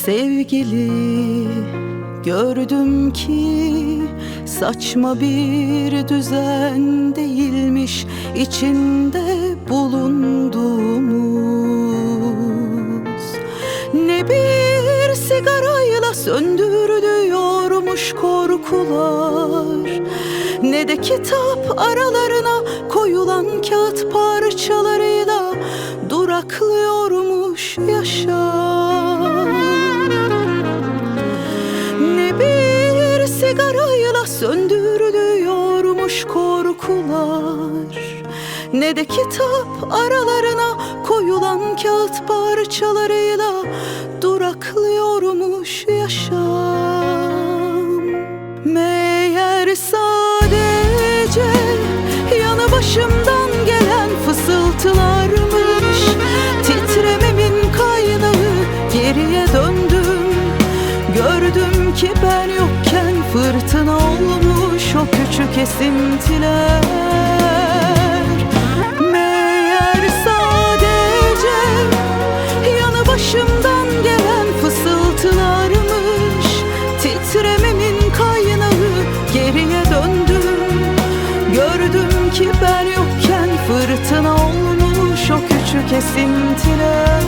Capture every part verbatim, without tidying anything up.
Sevgili, gördüm ki saçma bir düzen değilmiş içinde bulunduğumuz. Ne bir sigarayla söndürülüyormuş korkular, ne de kitap aralarına koyulan kağıt parçalarıyla duraklıyormuş yaşam. Ne bir sigarayla söndürülüyormuş korkular, ne de kitap aralarına koyulan kağıt parçalarıyla duraklıyormuş yaşam. Meğer sadece yanı başımdan gelen fısıltılarmış, titrememin kaynağı. Geriye döndüm, gördüm ki ben yokken fırtına olmuş o küçük esintiler. Meğer sadece yanı başımdan gelen fısıltılarmış, titrememin kaynağı. Geriye döndüm, gördüm ki ben yokken fırtına olmuş o küçük esintiler.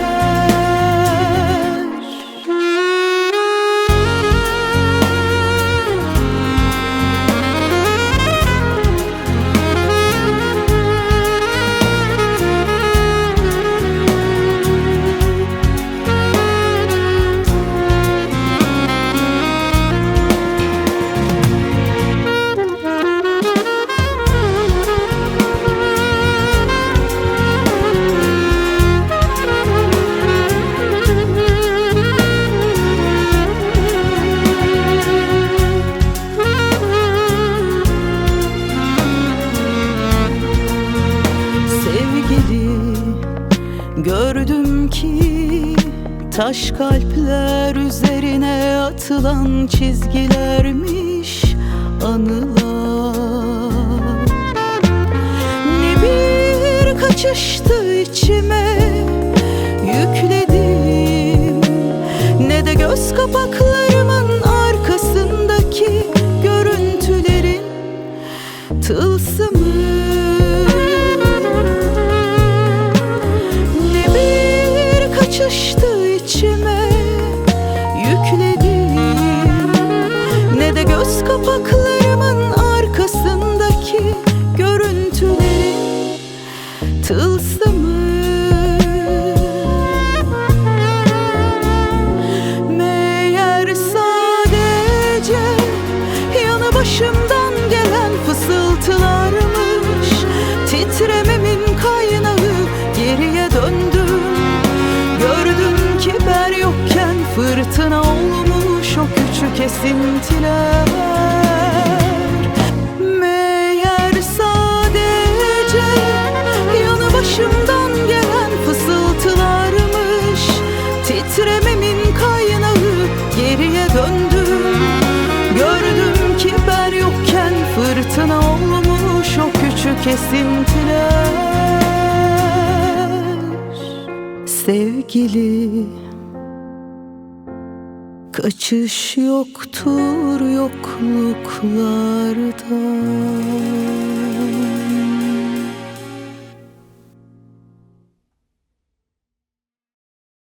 Gördüm ki taş kalpler üzerine atılan çizgilermiş anılar. Ne bir kaçıştı içime yükledim, ne de göz kapaklarımın arkasındaki görüntülerin tılsımı. Kaçıştı içime yükledim, ne de göz kapaklarımın arkasındaki görüntülerin tılsımı. Meğer sadece yanı başımdan gelen fısıltılarmış, titrememin kaynağı. Geriye döndüm, gördüm ki ben yokken fırtına olmuş o küçük esintiler. Meğer sadece yanı başımdan gelen fısıltılarmış, titrememin kaynağı. Geriye döndüm, gördüm ki ben yokken fırtına olmuş o küçük esintiler. Sevgili, kaçış yoktur yokluklardan.